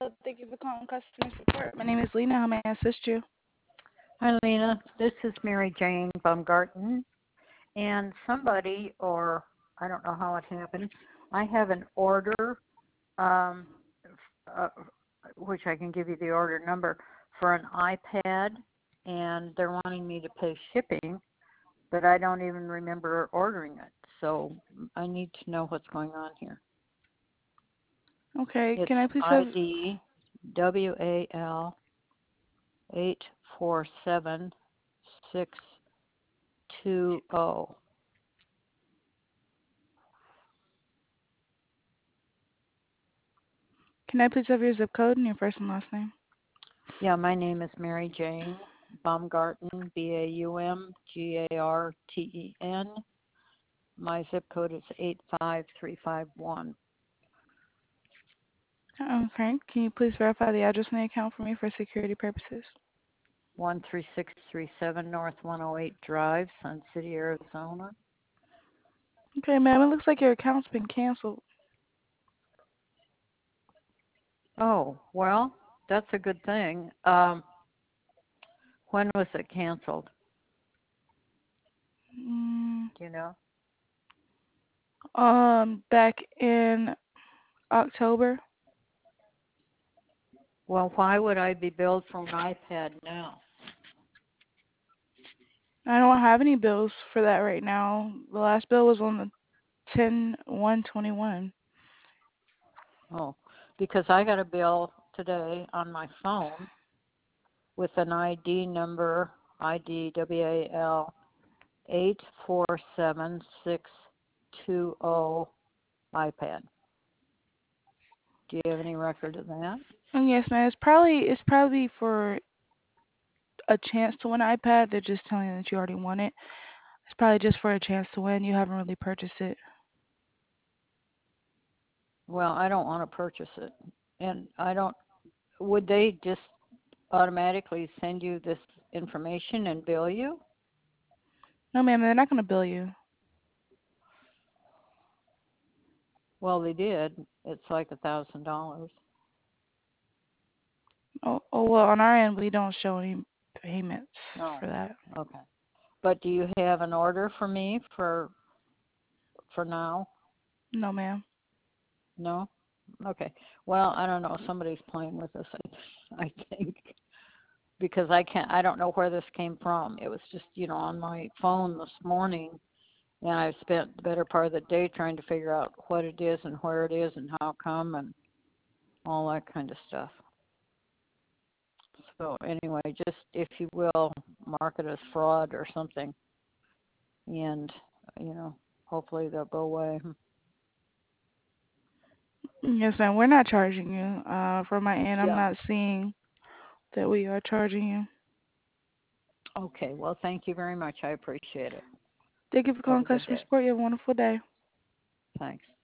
Thank you for calling customer support. My name is Lena. How may I assist you? Hi, Lena. This is Mary Jane Baumgarten. And somebody, or I don't know how it happened, I have an order, um, uh, which I can give you the order number, for an iPad, and they're wanting me to pay shipping, but I don't even remember ordering it. So I need to know what's going on here. Okay. It's Can I please have? ID WAL 847620. Can I please have your zip code and your first and last name? Yeah, my name is Mary Jane Baumgarten, Baumgarten. My zip code is 85351. Okay. Can you please verify the address on the account for me for security purposes? 13637 North 108 Drive, Sun City, Arizona. Okay, ma'am. It looks like your account's been canceled. Oh, well, that's a good thing. When was it canceled? Mm, Do you know? back in October. Well, why would I be billed for an iPad now? I don't have any bills for that right now. The last bill was on the 10/1/21. Oh, because I got a bill today on my phone with an ID number, IDWAL 847620 iPad. Do you have any record of that? And yes, ma'am. It's probably for a chance to win an iPad. They're just telling you that you already won it. It's probably just for a chance to win. You haven't really purchased it. Well, I don't want to purchase it. And I don't, would they just automatically send you this information and bill you? No, ma'am. They're not going to bill you. Well, they did. It's like $1,000. Oh, well, on our end, we don't show any payments No. for that. Okay. But do you have an order for me for now? No, ma'am. No? Okay. Well, I don't know. Somebody's playing with us, I think, because I don't know where this came from. It was just, on my phone this morning, and I've spent the better part of the day trying to figure out what it is and where it is and how come and all that kind of stuff. So anyway, just if you will, mark it as fraud or something, and, hopefully they'll go away. Yes, ma'am. We're not charging you. From my end, I'm Yeah. not seeing that we are charging you. Okay. Well, thank you very much. I appreciate it. Thank you for Have calling a good customer day. support. You have a wonderful day. Thanks.